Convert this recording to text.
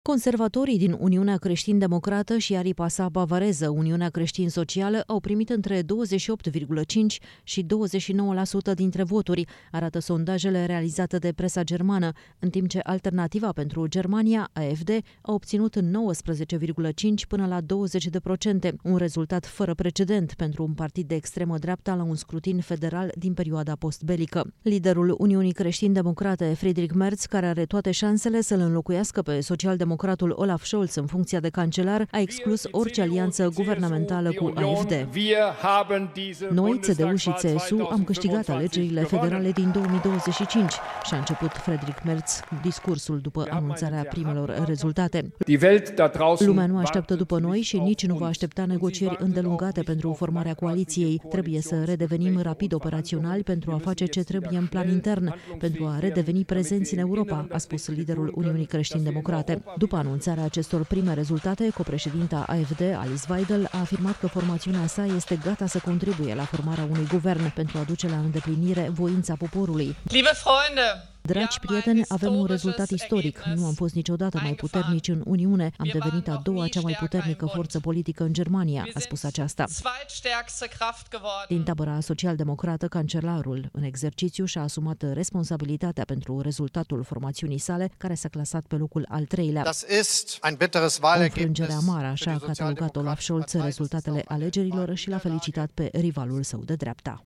Conservatorii din Uniunea Creștin-Democrată și aripa sa bavareză, Uniunea Creștin-Socială, au primit între 28,5 și 29% dintre voturi, arată sondajele realizate de presa germană, în timp ce Alternativa pentru Germania, AfD, a obținut 19,5 până la 20%, un rezultat fără precedent pentru un partid de extremă dreapta la un scrutin federal din perioada postbelică. Liderul Uniunii Creștin-Democrate, Friedrich Merz, care are toate șansele să-l înlocuiască pe socialdemocratul Olaf Scholz în funcția de cancelar, a exclus orice alianță guvernamentală cu AfD. Noi, CDU și CSU, am câștigat alegerile federale din 2025 și a început Friedrich Merz discursul după anunțarea primelor rezultate. Lumea nu așteaptă după noi și nici nu va aștepta negocieri îndelungate pentru formarea coaliției. Trebuie să redevenim rapid operaționali pentru a face ce trebuie în plan intern, pentru a redeveni prezenți în Europa, a spus liderul Uniunii Creștin-Democrate. După anunțarea acestor prime rezultate, copreședinta AfD, Alice Weidel, a afirmat că formațiunea sa este gata să contribuie la formarea unui guvern pentru a duce la îndeplinire voința poporului. Dragi prieteni, avem un rezultat istoric. Nu am fost niciodată mai puternici în Uniune. Am devenit a doua cea mai puternică forță politică în Germania, a spus aceasta. Din tabăra social-democrată, cancelarul în exercițiu și-a asumat responsabilitatea pentru rezultatul formațiunii sale, care s-a clasat pe locul al treilea. O înfrângere amară, așa a catalogat Olaf Scholz rezultatele alegerilor și l-a felicitat pe rivalul său de dreapta.